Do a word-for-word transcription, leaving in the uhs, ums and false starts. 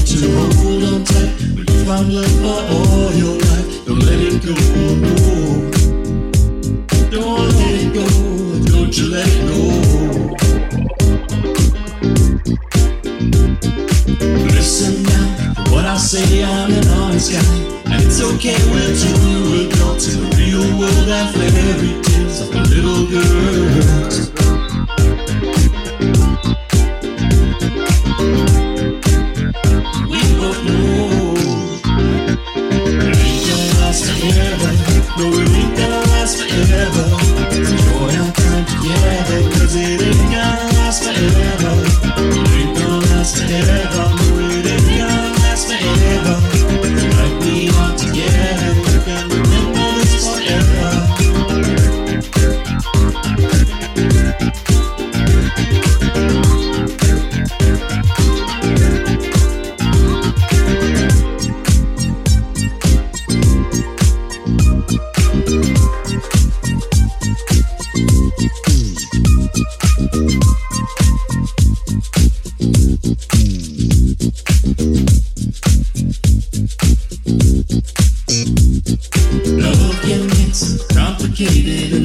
to hold on tight. When you found love for all your life, don't let it go, no. Don't let it go, don't you let it go. Listen now, to what I say, I'm an honest guy. And it's okay with two adults in the real world and fairy tales of the little girls. We both know it ain't gonna last forever. No, it ain't gonna last forever. Enjoy our time together, cause it ain't gonna last forever. It ain't gonna last forever. No, it ain't gonna last forever. Like we are together, you can remember this forever. Love can get complicated